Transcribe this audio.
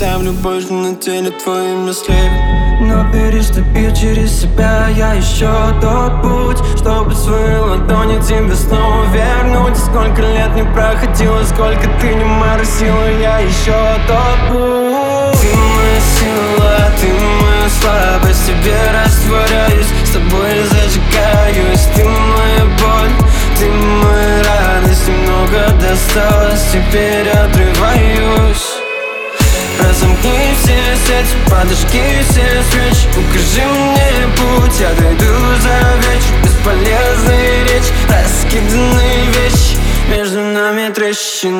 оставлю больше на теле твои мысли. Но переступив через себя, я еще тот путь, чтобы свои ладони тебе снова вернуть. Сколько лет не проходило, сколько ты не моросила, я еще тот путь. Ты моя сила, ты моя слабость, тебе растворяюсь, с тобой зажигаюсь. Ты моя боль, ты моя радость, немного досталось, теперь отрываюсь. Разомкни все сети, подожги все свечи, укажи мне путь, я дойду за вечер. Бесполезная речь, раскиданные вещи, между нами трещины.